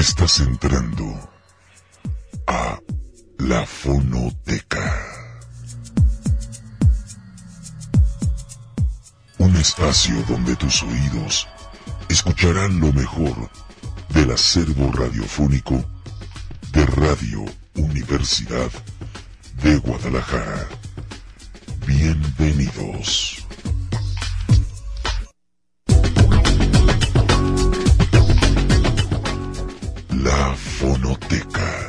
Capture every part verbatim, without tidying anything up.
Estás entrando a la Fonoteca. Un espacio donde tus oídos escucharán lo mejor del acervo radiofónico de Radio Universidad de Guadalajara. Bienvenidos. La Fonoteca.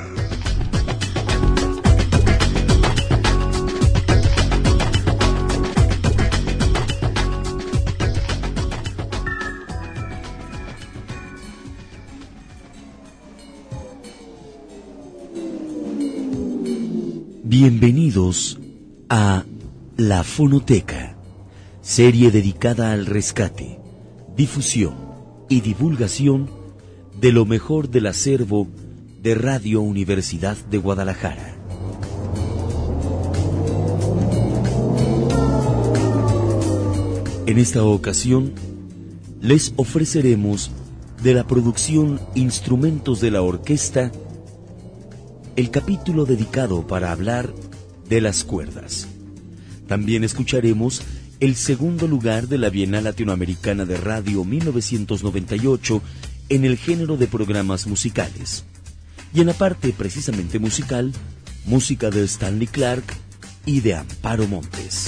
Bienvenidos a La Fonoteca, serie dedicada al rescate, difusión y divulgación de lo mejor del acervo de Radio Universidad de Guadalajara. En esta ocasión, les ofreceremos de la producción Instrumentos de la Orquesta el capítulo dedicado para hablar de las cuerdas. También escucharemos el segundo lugar de la Bienal Latinoamericana de Radio mil novecientos noventa y ocho en el género de programas musicales. Y en la parte precisamente musical, música de Stanley Clarke y de Amparo Montes.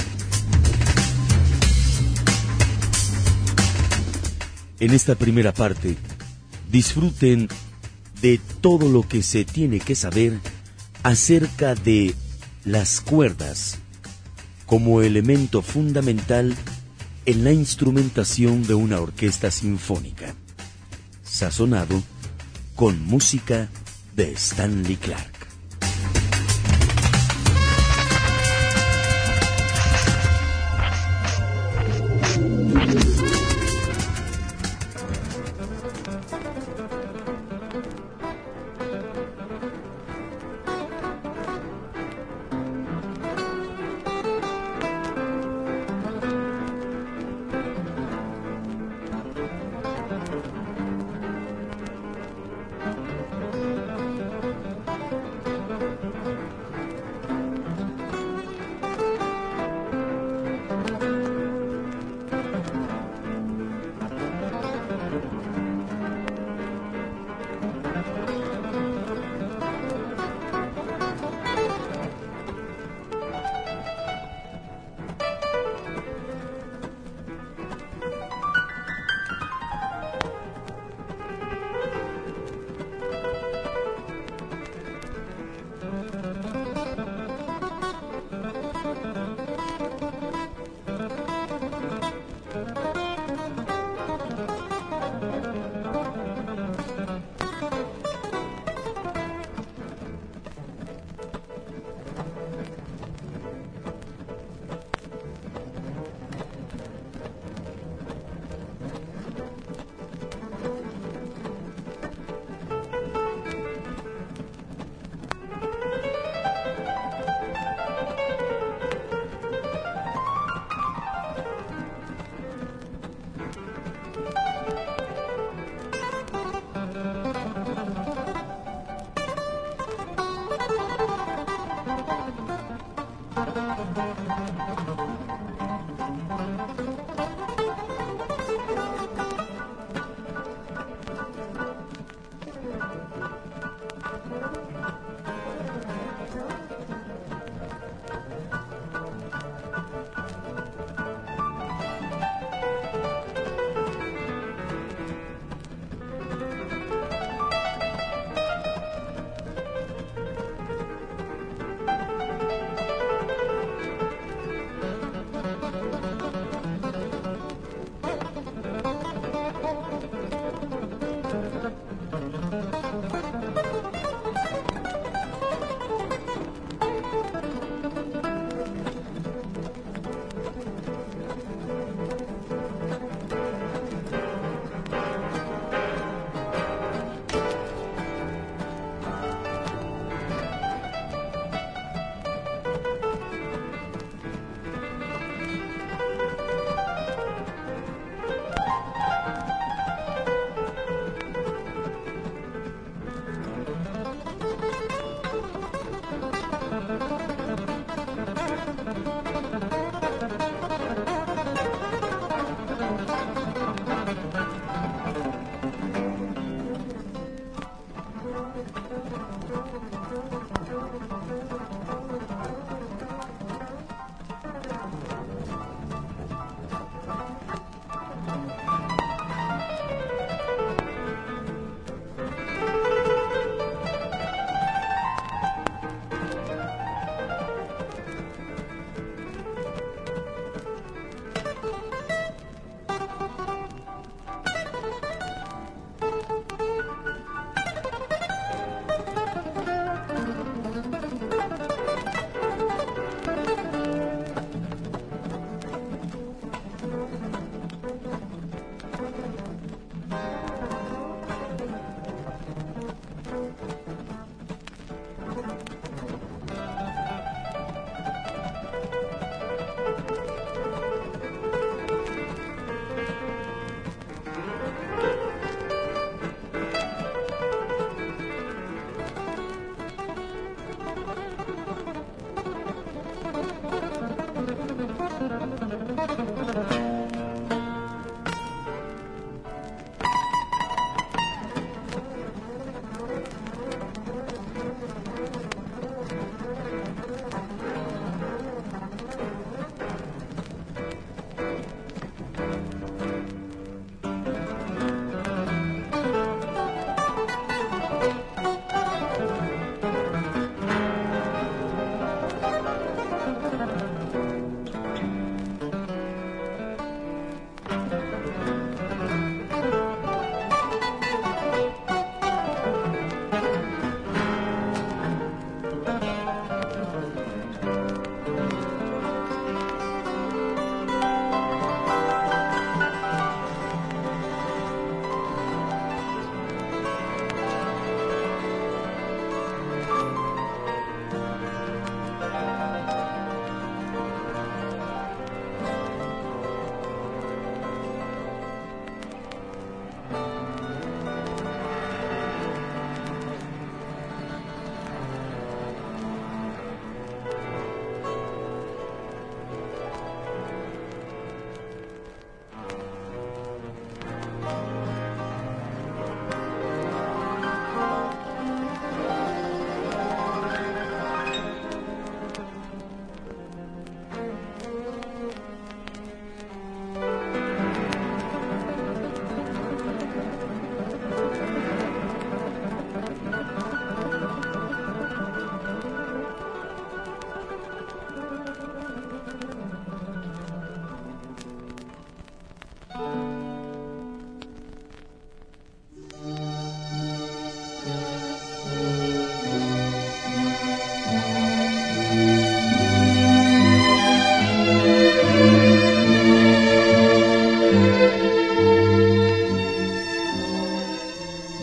En esta primera parte, disfruten de todo lo que se tiene que saber acerca de las cuerdas como elemento fundamental en la instrumentación de una orquesta sinfónica, sazonado con música de Stanley Clarke.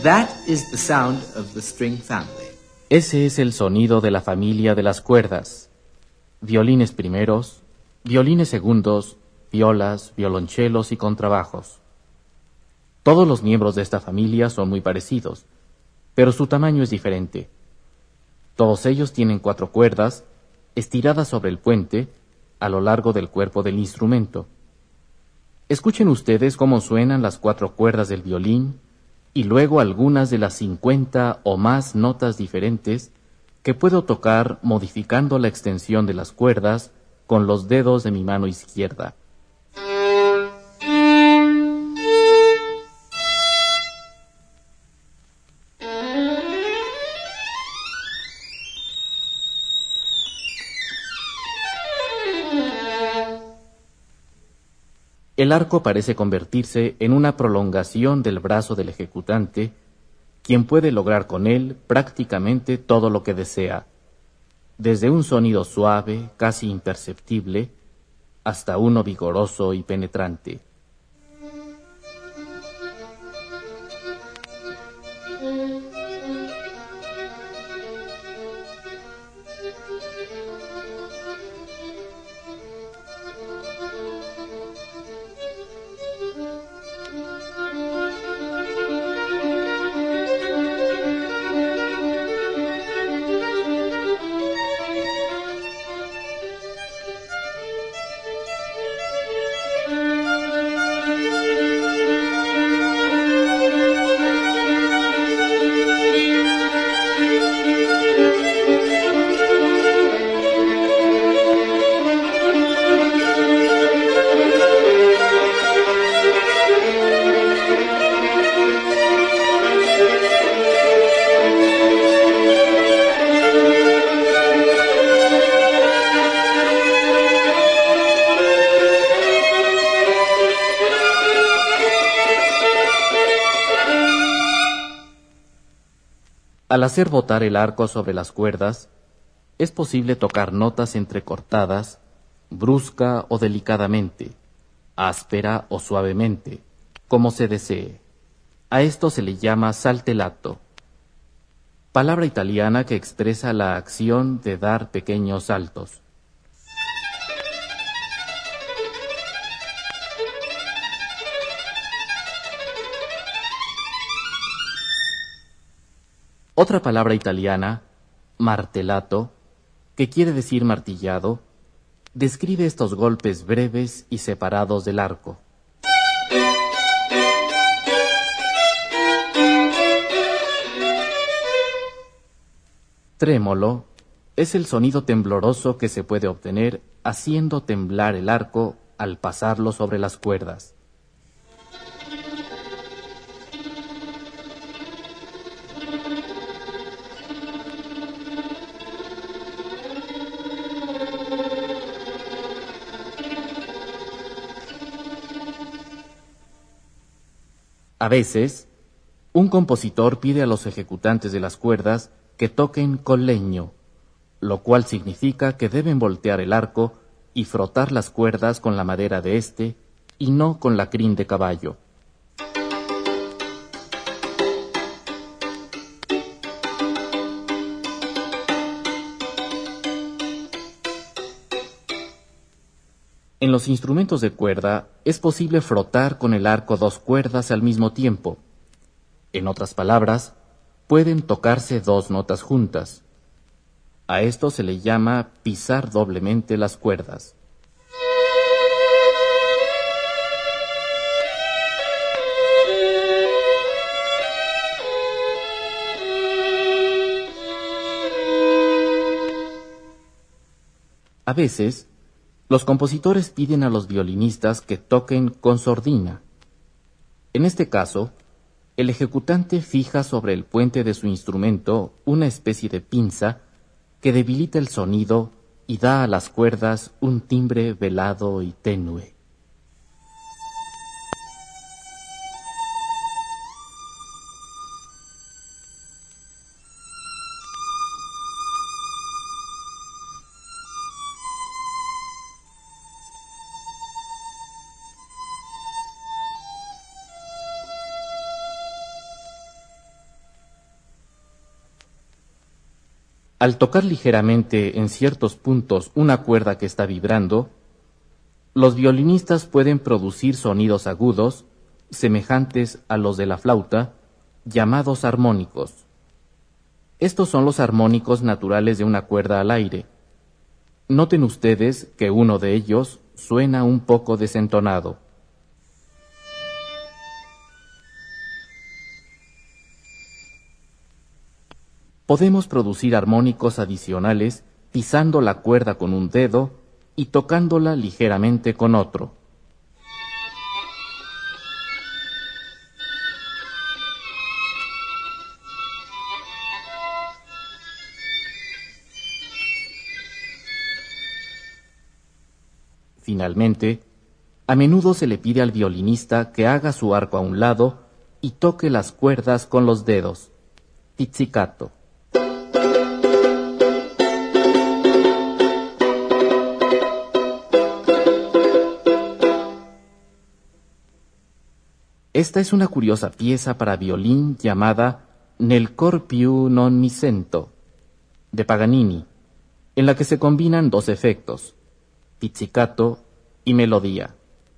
That is the sound of the string family. Ese es el sonido de la familia de las cuerdas. Violines primeros, violines segundos, violas, violonchelos y contrabajos. Todos los miembros de esta familia son muy parecidos, pero su tamaño es diferente. Todos ellos tienen cuatro cuerdas, estiradas sobre el puente, a lo largo del cuerpo del instrumento. Escuchen ustedes cómo suenan las cuatro cuerdas del violín y luego algunas de las cincuenta o más notas diferentes que puedo tocar modificando la extensión de las cuerdas con los dedos de mi mano izquierda. El arco parece convertirse en una prolongación del brazo del ejecutante, quien puede lograr con él prácticamente todo lo que desea, desde un sonido suave, casi imperceptible, hasta uno vigoroso y penetrante. Al hacer botar el arco sobre las cuerdas, es posible tocar notas entrecortadas, brusca o delicadamente, áspera o suavemente, como se desee. A esto se le llama saltellato, palabra italiana que expresa la acción de dar pequeños saltos. Otra palabra italiana, martellato, que quiere decir martillado, describe estos golpes breves y separados del arco. Trémolo es el sonido tembloroso que se puede obtener haciendo temblar el arco al pasarlo sobre las cuerdas. A veces, un compositor pide a los ejecutantes de las cuerdas que toquen con leño, lo cual significa que deben voltear el arco y frotar las cuerdas con la madera de éste y no con la crin de caballo. En los instrumentos de cuerda es posible frotar con el arco dos cuerdas al mismo tiempo. En otras palabras, pueden tocarse dos notas juntas. A esto se le llama pisar doblemente las cuerdas. A veces, los compositores piden a los violinistas que toquen con sordina. En este caso, el ejecutante fija sobre el puente de su instrumento una especie de pinza que debilita el sonido y da a las cuerdas un timbre velado y tenue. Al tocar ligeramente en ciertos puntos una cuerda que está vibrando, los violinistas pueden producir sonidos agudos, semejantes a los de la flauta, llamados armónicos. Estos son los armónicos naturales de una cuerda al aire. Noten ustedes que uno de ellos suena un poco desentonado. Podemos producir armónicos adicionales pisando la cuerda con un dedo y tocándola ligeramente con otro. Finalmente, a menudo se le pide al violinista que haga su arco a un lado y toque las cuerdas con los dedos. Pizzicato. Esta es una curiosa pieza para violín llamada Nel cor più non mi sento, de Paganini, en la que se combinan dos efectos, pizzicato y melodía.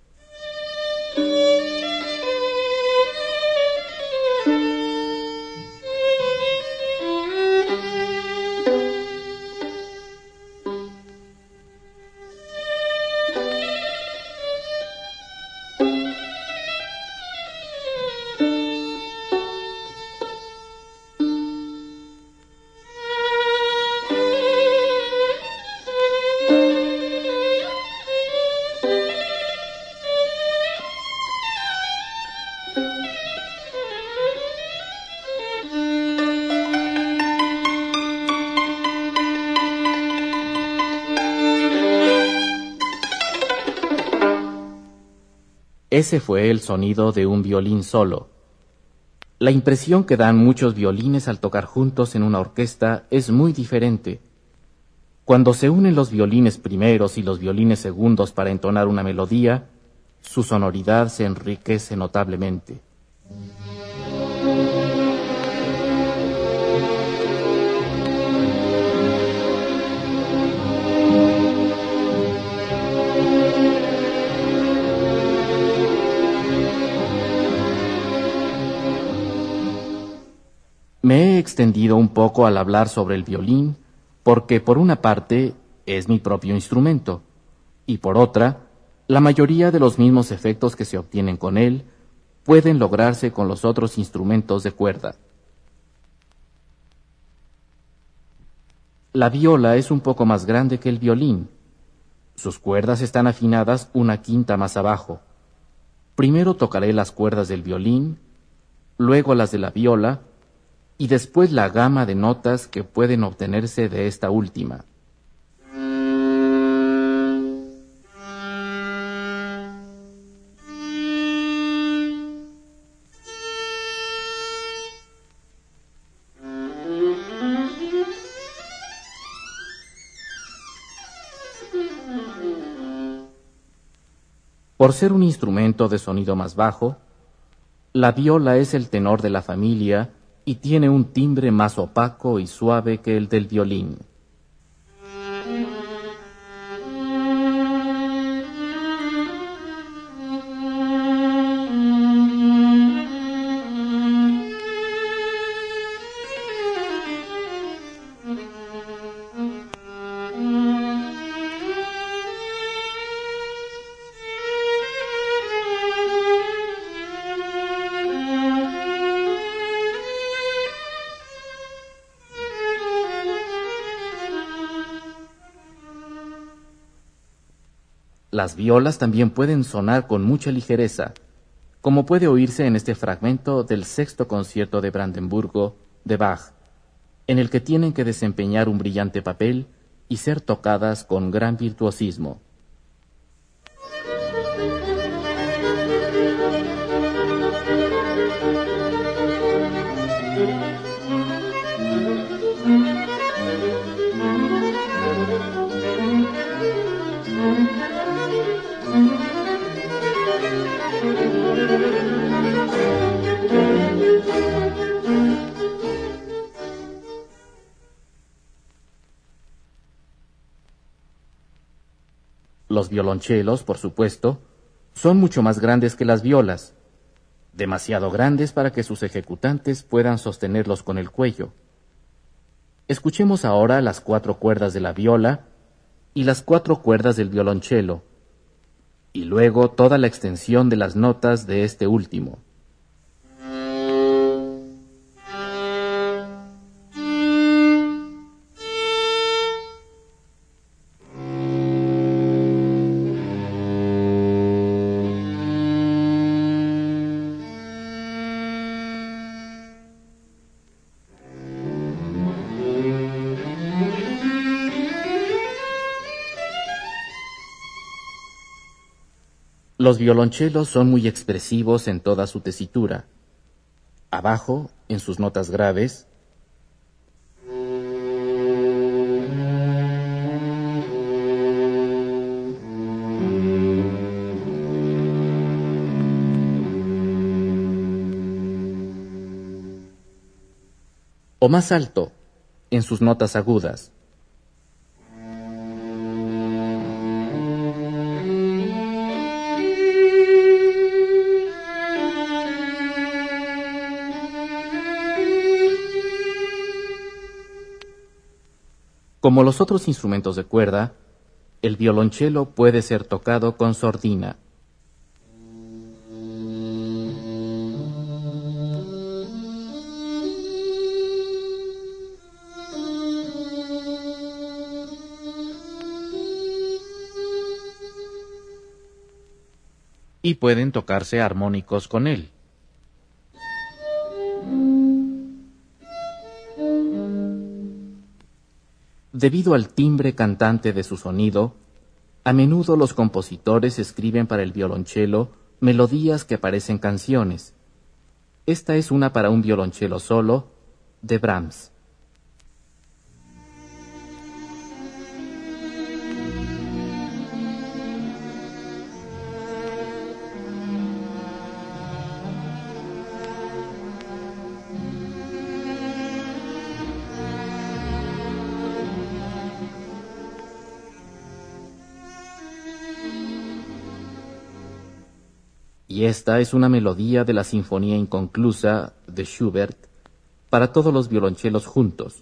Ese fue el sonido de un violín solo. La impresión que dan muchos violines al tocar juntos en una orquesta es muy diferente. Cuando se unen los violines primeros y los violines segundos para entonar una melodía, su sonoridad se enriquece notablemente. Me he extendido un poco al hablar sobre el violín porque, por una parte, es mi propio instrumento y, por otra, la mayoría de los mismos efectos que se obtienen con él pueden lograrse con los otros instrumentos de cuerda. La viola es un poco más grande que el violín. Sus cuerdas están afinadas una quinta más abajo. Primero tocaré las cuerdas del violín, luego las de la viola, y después la gama de notas que pueden obtenerse de esta última. Por ser un instrumento de sonido más bajo, la viola es el tenor de la familia y tiene un timbre más opaco y suave que el del violín. Las violas también pueden sonar con mucha ligereza, como puede oírse en este fragmento del sexto concierto de Brandenburgo de Bach, en el que tienen que desempeñar un brillante papel y ser tocadas con gran virtuosismo. Los violonchelos, por supuesto, son mucho más grandes que las violas, demasiado grandes para que sus ejecutantes puedan sostenerlos con el cuello. Escuchemos ahora las cuatro cuerdas de la viola y las cuatro cuerdas del violonchelo, y luego toda la extensión de las notas de este último. Los violonchelos son muy expresivos en toda su tesitura. Abajo, en sus notas graves, o más alto, en sus notas agudas. Como los otros instrumentos de cuerda, el violonchelo puede ser tocado con sordina. Y pueden tocarse armónicos con él. Debido al timbre cantante de su sonido, a menudo los compositores escriben para el violonchelo melodías que parecen canciones. Esta es una para un violonchelo solo, de Brahms. Y esta es una melodía de la Sinfonía Inconclusa de Schubert para todos los violonchelos juntos.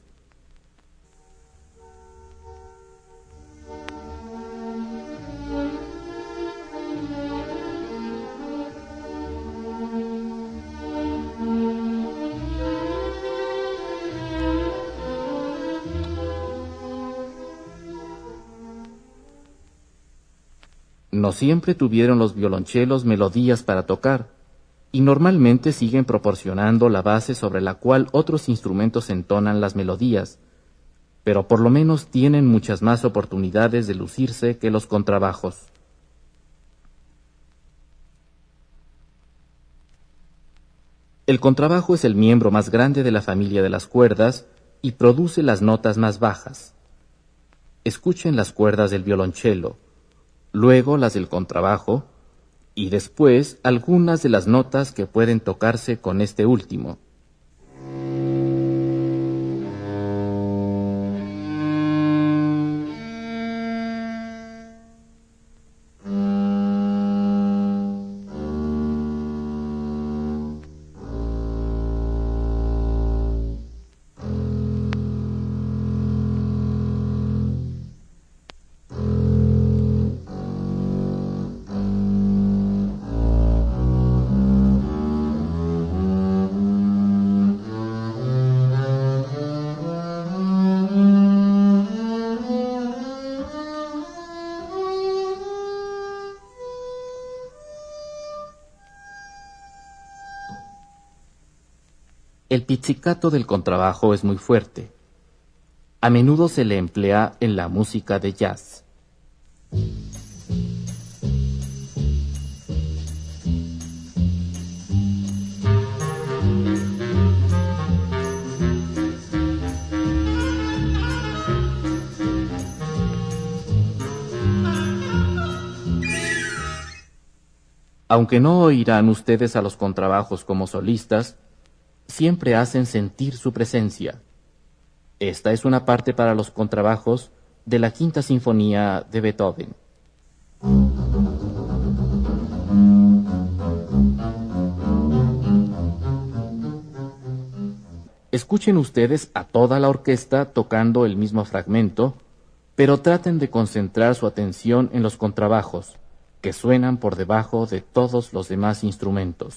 No siempre tuvieron los violonchelos melodías para tocar, y normalmente siguen proporcionando la base sobre la cual otros instrumentos entonan las melodías, pero por lo menos tienen muchas más oportunidades de lucirse que los contrabajos. El contrabajo es el miembro más grande de la familia de las cuerdas y produce las notas más bajas. Escuchen las cuerdas del violonchelo, luego las del contrabajo, y después algunas de las notas que pueden tocarse con este último. El pizzicato del contrabajo es muy fuerte. A menudo se le emplea en la música de jazz. Aunque no oirán ustedes a los contrabajos como solistas, siempre hacen sentir su presencia. Esta es una parte para los contrabajos de la Quinta Sinfonía de Beethoven. Escuchen ustedes a toda la orquesta tocando el mismo fragmento, pero traten de concentrar su atención en los contrabajos, que suenan por debajo de todos los demás instrumentos.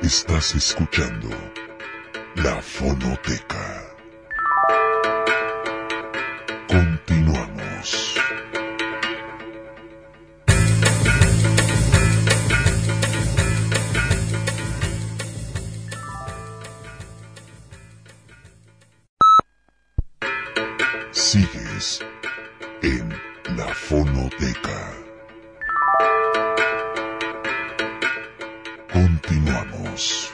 Estás escuchando La Fonoteca. Continuamos. Sigues en La Fonoteca. Continuamos.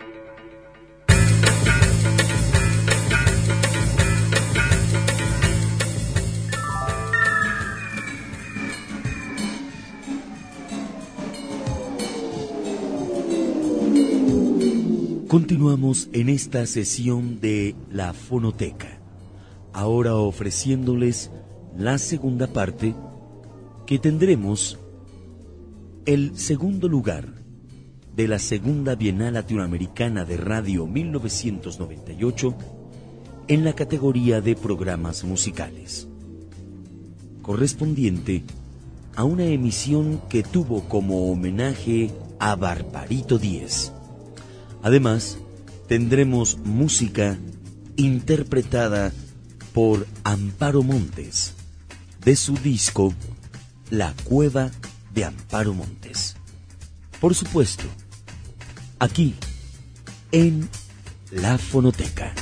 Continuamos en esta sesión de La Fonoteca, ahora ofreciéndoles la segunda parte, que tendremos el segundo lugar de la Segunda Bienal Latinoamericana de Radio mil novecientos noventa y ocho en la categoría de programas musicales, correspondiente a una emisión que tuvo como homenaje a Barbarito Díez. Además, tendremos música interpretada por Amparo Montes, de su disco La Cueva de Amparo Montes. Por supuesto, aquí, en La Fonoteca.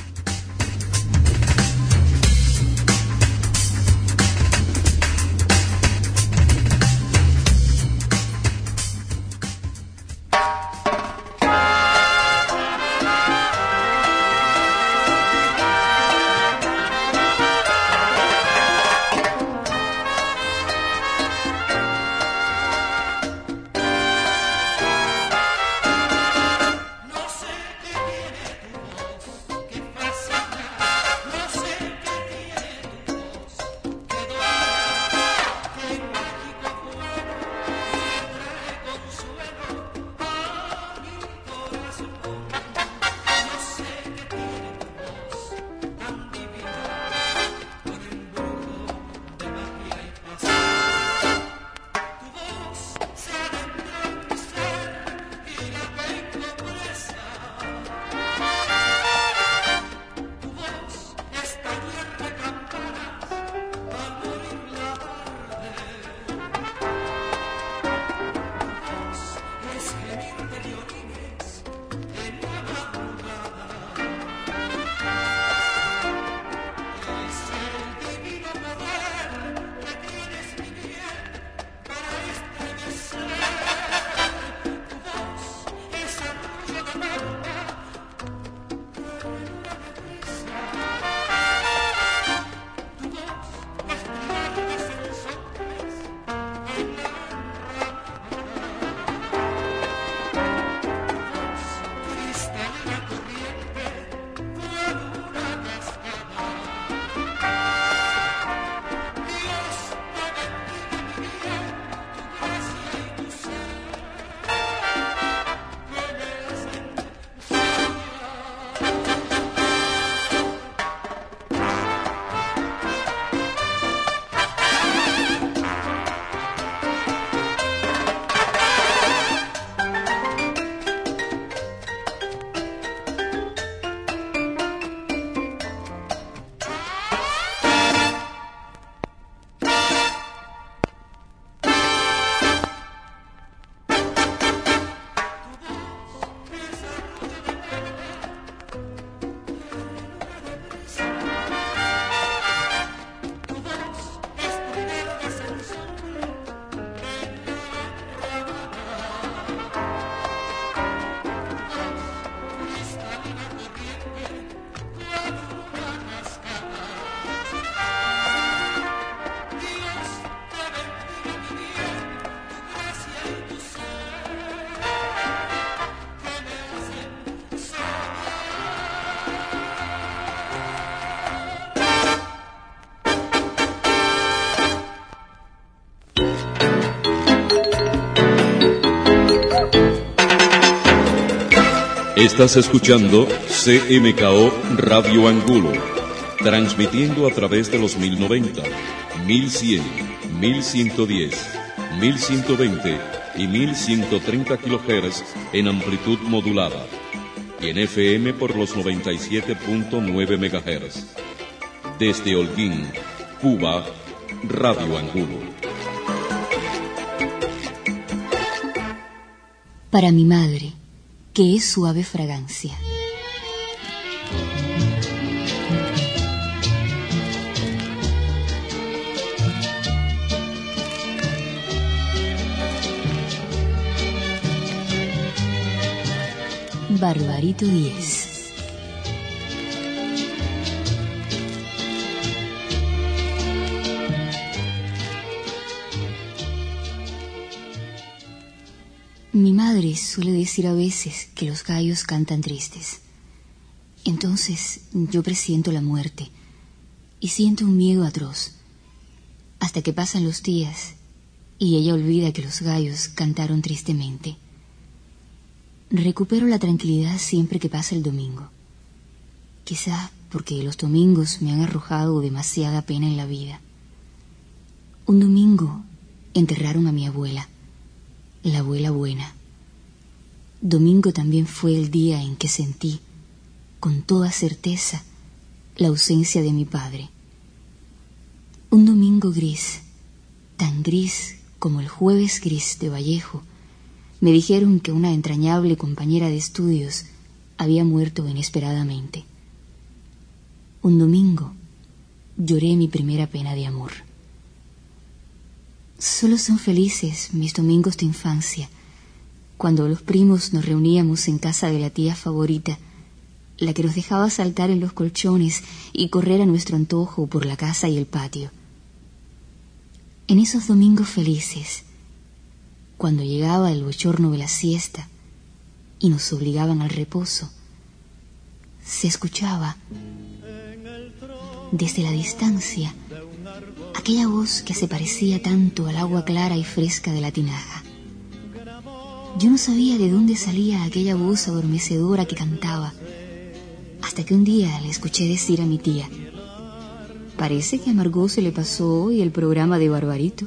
Estás escuchando C M K O Radio Angulo, transmitiendo a través de los mil noventa, mil cien, mil ciento diez, mil ciento veinte y mil ciento treinta kilohertz en amplitud modulada, y en F M por los noventa y siete punto nueve megahertz. Desde Holguín, Cuba, Radio Angulo. Para mi madre, que es suave fragancia. Barbarito Díez. Mi madre suele decir a veces que los gallos cantan tristes. Entonces yo presiento la muerte y siento un miedo atroz, hasta que pasan los días y ella olvida que los gallos cantaron tristemente. Recupero la tranquilidad siempre que pasa el domingo. Quizá porque los domingos me han arrojado demasiada pena en la vida. Un domingo enterraron a mi abuela, la abuela buena. Domingo también fue el día en que sentí, con toda certeza, la ausencia de mi padre. Un domingo gris, tan gris como el jueves gris de Vallejo, me dijeron que una entrañable compañera de estudios había muerto inesperadamente. Un domingo lloré mi primera pena de amor. Solo son felices mis domingos de infancia, cuando los primos nos reuníamos en casa de la tía favorita, la que nos dejaba saltar en los colchones y correr a nuestro antojo por la casa y el patio. En esos domingos felices, cuando llegaba el bochorno de la siesta y nos obligaban al reposo, se escuchaba desde la distancia aquella voz que se parecía tanto al agua clara y fresca de la tinaja. Yo no sabía de dónde salía aquella voz adormecedora que cantaba, hasta que un día le escuché decir a mi tía: parece que a Margot se le pasó hoy el programa de Barbarito.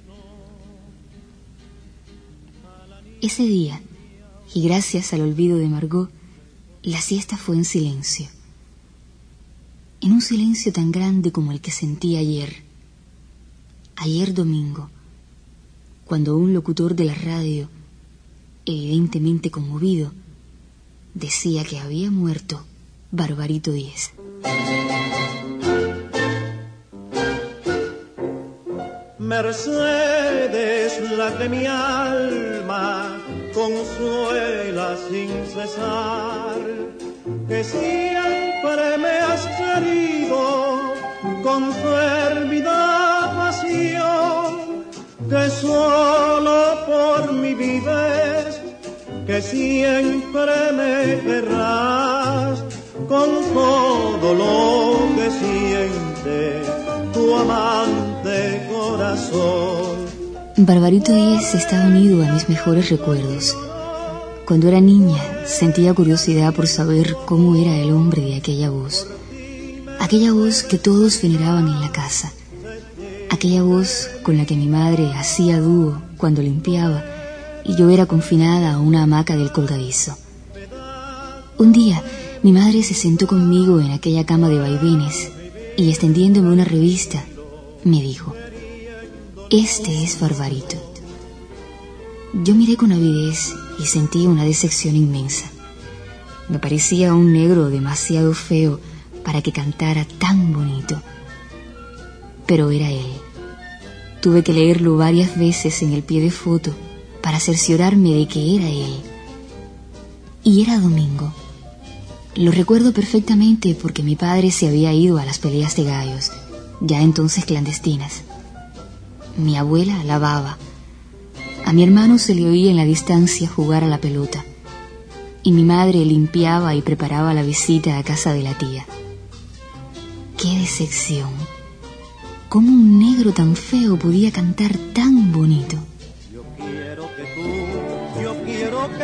Ese día, y gracias al olvido de Margot, la siesta fue en silencio. En un silencio tan grande como el que sentí ayer. Ayer domingo, cuando un locutor de la radio, evidentemente conmovido, decía que había muerto Barbarito Díez. Mercedes, la que mi alma consuela sin cesar, que siempre me has querido con fervida pasión, que solo por mí vives, que siempre me querrás con todo lo que siente tu amante corazón. Barbarito Díez está unido a mis mejores recuerdos. Cuando era niña sentía curiosidad por saber cómo era el hombre de aquella voz. Aquella voz que todos veneraban en la casa. Aquella voz con la que mi madre hacía dúo cuando limpiaba y yo era confinada a una hamaca del colgadizo. Un día mi madre se sentó conmigo en aquella cama de vaivenes y extendiéndome una revista me dijo: este es Barbarito. Yo miré con avidez y sentí una decepción inmensa. Me parecía un negro demasiado feo para que cantara tan bonito. Pero era él. Tuve que leerlo varias veces en el pie de foto para cerciorarme de que era él. Y era domingo. Lo recuerdo perfectamente porque mi padre se había ido a las peleas de gallos, ya entonces clandestinas. Mi abuela lavaba. A mi hermano se le oía en la distancia jugar a la pelota. Y mi madre limpiaba y preparaba la visita a casa de la tía. ¡Qué decepción! ¿Cómo un negro tan feo podía cantar tan bonito? Yo quiero que tú, yo quiero que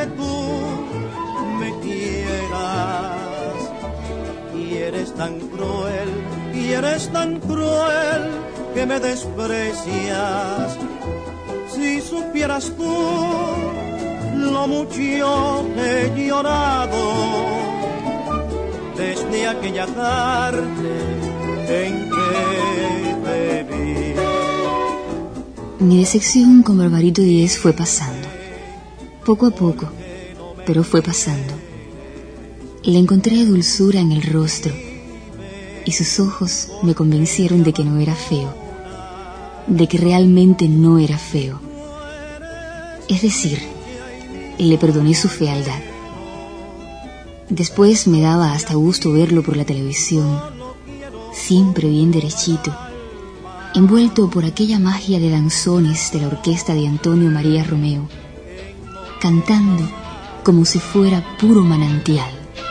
tú me quieras. Y eres tan cruel, y eres tan cruel que me desprecias. Si supieras tú lo mucho que he llorado desde aquella tarde en que te vi. Mi decepción con Barbarito Díez fue pasando, poco a poco, pero fue pasando. Le encontré dulzura en el rostro y sus ojos me convencieron de que no era feo, de que realmente no era feo. Es decir, le perdoné su fealdad. Después me daba hasta gusto verlo por la televisión, siempre bien derechito, envuelto por aquella magia de danzones de la orquesta de Antonio María Romeo, cantando como si fuera puro manantial.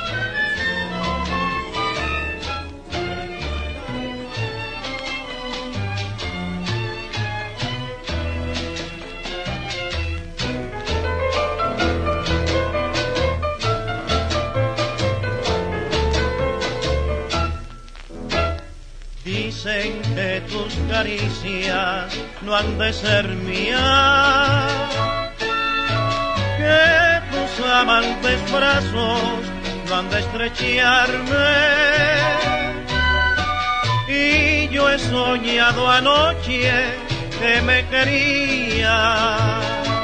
Dicen que tus caricias no han de ser mías, que tus amantes brazos no han de estrecharme, y yo he soñado anoche que me querías,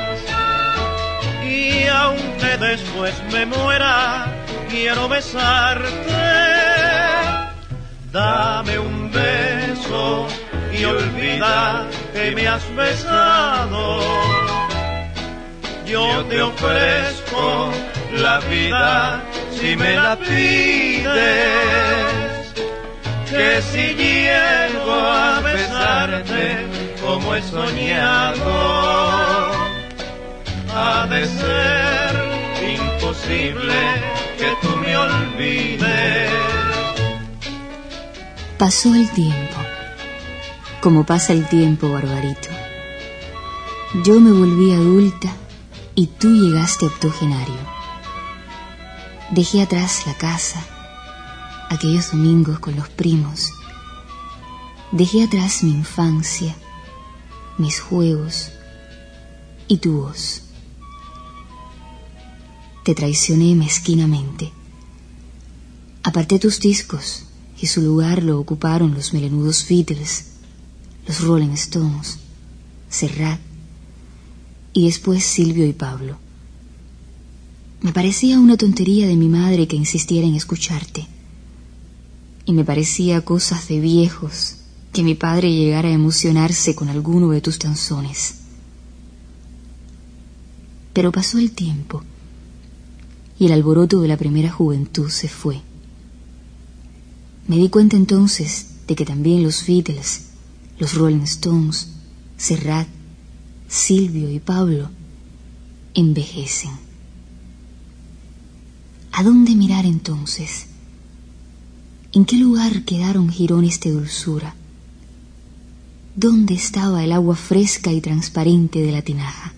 y aunque después me muera quiero besarte. Dame un beso y olvida que me has besado. Yo te ofrezco la vida si me la pides, que si llego a besarte como he soñado, ha de ser imposible que tú me olvides. Pasó el tiempo, como pasa el tiempo, Barbarito. Yo me volví adulta y tú llegaste octogenario. Dejé atrás la casa, aquellos domingos con los primos. Dejé atrás mi infancia, mis juegos y tu voz. Te traicioné mezquinamente. Aparté tus discos y su lugar lo ocuparon los melenudos Beatles, los Rolling Stones, Serrat y después Silvio y Pablo. Me parecía una tontería de mi madre que insistiera en escucharte, y me parecía cosas de viejos que mi padre llegara a emocionarse con alguno de tus danzones. Pero pasó el tiempo y el alboroto de la primera juventud se fue. Me di cuenta entonces de que también los Beatles, los Rolling Stones, Serrat, Silvio y Pablo envejecen. ¿A dónde mirar entonces? ¿En qué lugar quedaron jirones de dulzura? ¿Dónde estaba el agua fresca y transparente de la tinaja?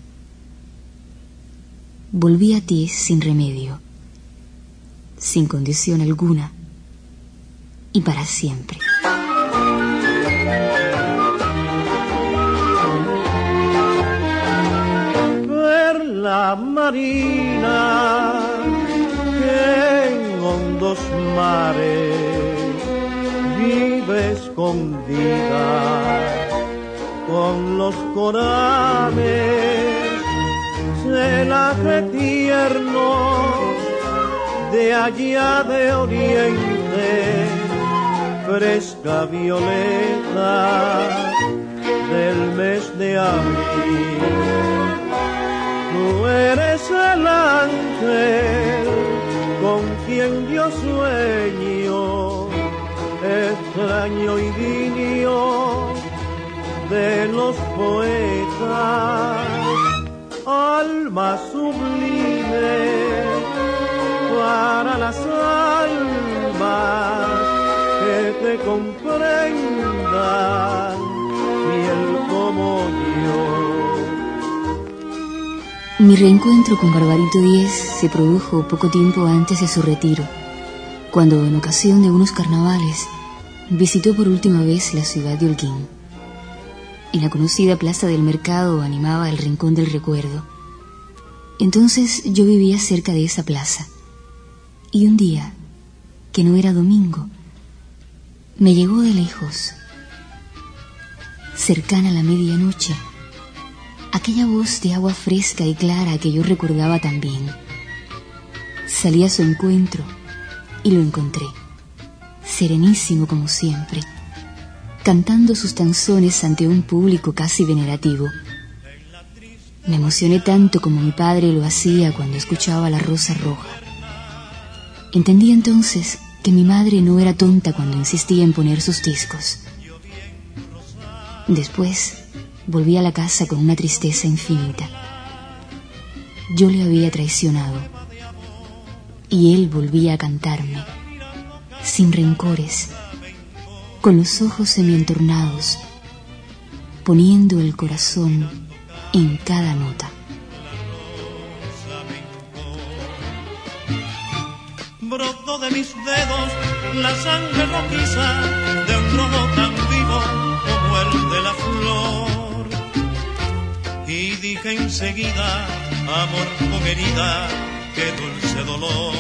Volví a ti sin remedio, sin condición alguna, y para siempre. Perla marina que en hondos mares vive escondida con los corales, celaje tiernos de allá de oriente, fresca violeta del mes de abril. Tú eres el ángel con quien yo sueño, extraño y niño de los poetas, alma sublime para las almas que te comprendan, fiel como yo. Mi reencuentro con Barbarito Díez se produjo poco tiempo antes de su retiro, cuando en ocasión de unos carnavales visitó por última vez la ciudad de Holguín. en la conocida plaza del mercado, animaba el rincón del recuerdo. Entonces yo vivía cerca de esa plaza, y un día, que no era domingo, me llegó de lejos, cercana a la medianoche, aquella voz de agua fresca y clara que yo recordaba tan bien. Salí a su encuentro y lo encontré, serenísimo como siempre, cantando sus canciones ante un público casi venerativo. Me emocioné tanto como mi padre lo hacía cuando escuchaba La Rosa Roja. Entendí entonces que mi madre no era tonta cuando insistía en poner sus discos. Después volví a la casa con una tristeza infinita. Yo le había traicionado y él volvía a cantarme, sin rencores, con los ojos semientornados, poniendo el corazón en cada nota. Brotó de mis dedos la sangre rojiza de un rojo tan vivo como el de la flor. Y dije enseguida, amor con herida, qué dulce dolor.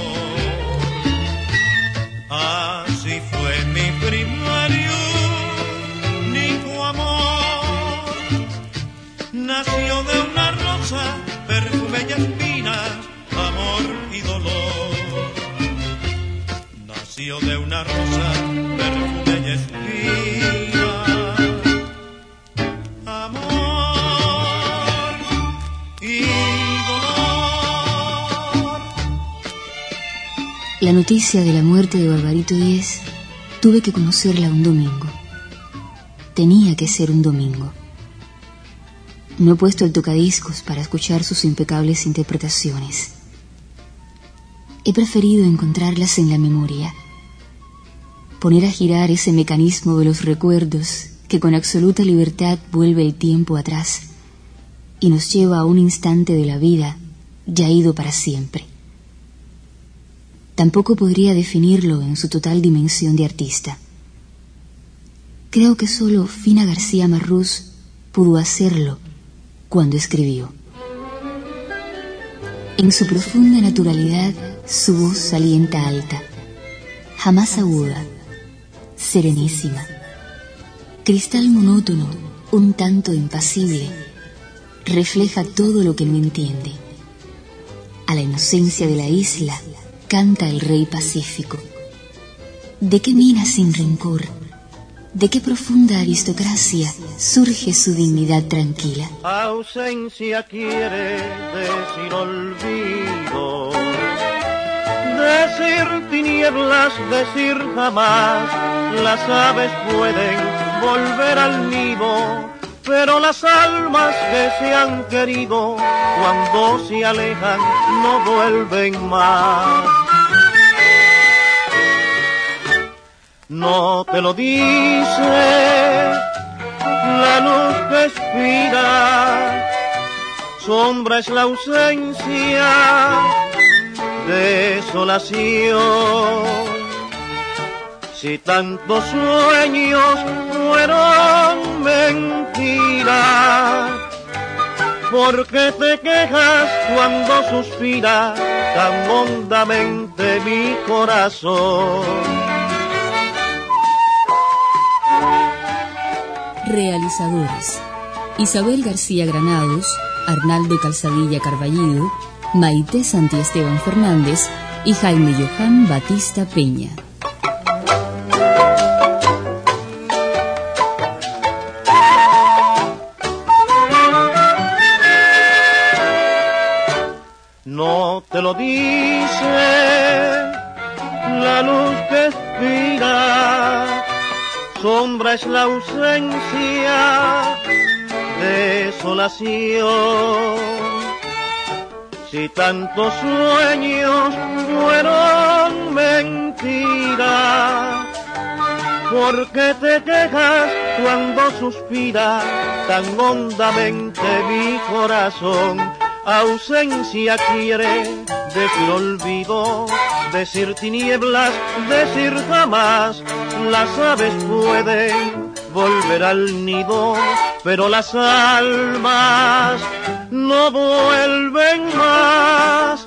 Así fue mi primer y único amor. Nació de una rosa, perfume y espinas, amor y dolor. Nació de una rosa, perfume y espinas, amor y dolor. La noticia de la muerte de Barbarito Díez tuve que conocerla un domingo. Tenía que ser un domingo. No he puesto el tocadiscos para escuchar sus impecables interpretaciones. He preferido encontrarlas en la memoria, poner a girar ese mecanismo de los recuerdos que con absoluta libertad vuelve el tiempo atrás y nos lleva a un instante de la vida ya ido para siempre. Tampoco podría definirlo en su total dimensión de artista. Creo que solo Fina García Marrús pudo hacerlo cuando escribió. En su profunda naturalidad, su voz salienta alta, jamás aguda, serenísima, cristal monótono, un tanto impasible, refleja todo lo que no entiende. A la inocencia de la isla canta el rey pacífico. ¿De qué mina sin rencor? ¿De qué profunda aristocracia surge su dignidad tranquila? Ausencia quiere decir olvido, decir tinieblas, decir jamás. Las aves pueden volver al nido, pero las almas que se han querido, cuando se alejan, no vuelven más. No te lo dice la luz que expira, sombra es la ausencia, desolación. Si tantos sueños fueron mentiras, ¿por qué te quejas cuando suspira tan hondamente mi corazón? Realizadores: Isabel García Granados, Arnaldo Calzadilla Carballido, Maite Santiesteban Fernández y Jaime Johan Batista Peña. No te lo dice la luz que expira, sombra es la ausencia, desolación. Si tantos sueños fueron mentiras, ¿por qué te quejas cuando suspira tan hondamente mi corazón? Ausencia quiere decir olvido, decir tinieblas, decir jamás. Las aves pueden volver al nido, pero las almas no vuelven más.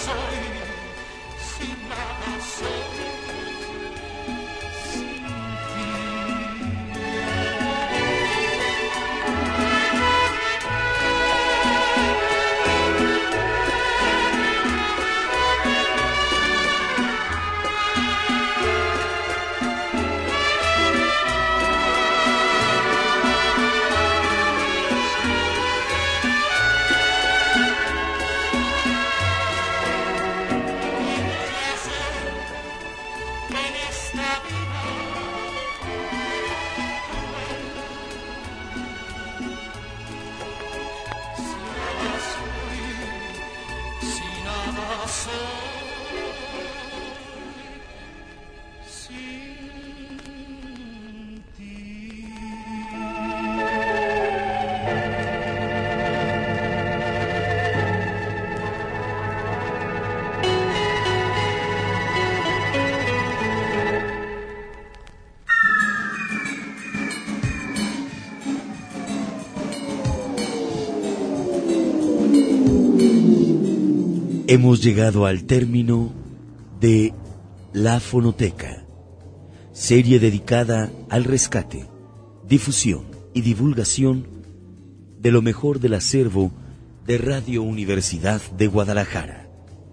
Hemos llegado al término de La Fonoteca, serie dedicada al rescate, difusión y divulgación de lo mejor del acervo de Radio Universidad de Guadalajara.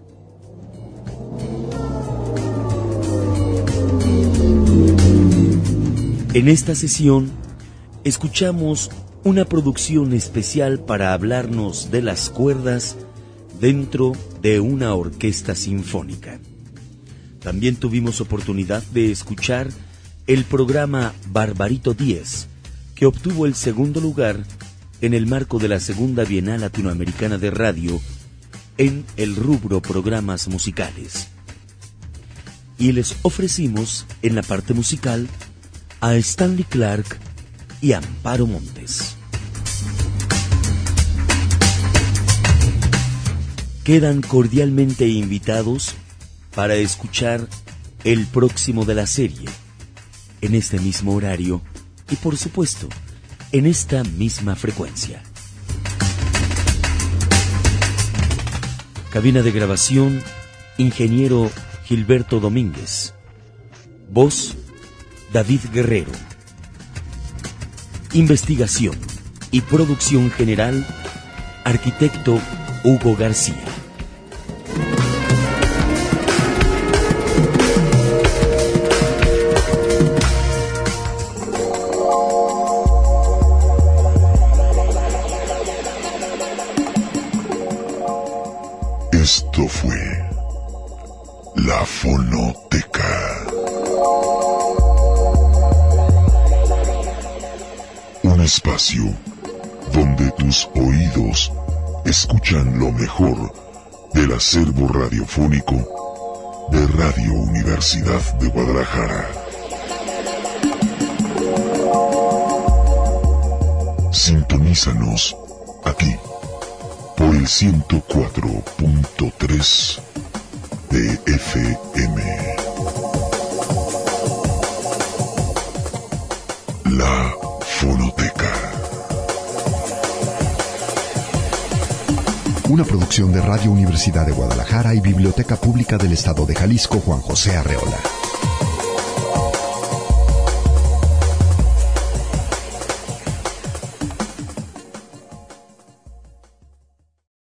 En esta sesión escuchamos una producción especial para hablarnos de las cuerdas dentro de una orquesta sinfónica. También tuvimos oportunidad de escuchar el programa Barbarito diez, que obtuvo el segundo lugar en el marco de la Segunda Bienal Latinoamericana de Radio en el rubro programas musicales. Y les ofrecimos en la parte musical a Stanley Clark y Amparo Montes. Quedan cordialmente invitados para escuchar el próximo de la serie, en este mismo horario y por supuesto, en esta misma frecuencia. Cabina de grabación, ingeniero Gilberto Domínguez. Voz, David Guerrero. Investigación y producción general, arquitecto Hugo García. Esto fue La Fonoteca. Un espacio donde tus oídos escuchan lo mejor del acervo radiofónico de Radio Universidad de Guadalajara. Sintonízanos aquí por el ciento cuatro punto tres de F M. La Fonoteca. Una producción de Radio Universidad de Guadalajara y Biblioteca Pública del Estado de Jalisco, Juan José Arreola.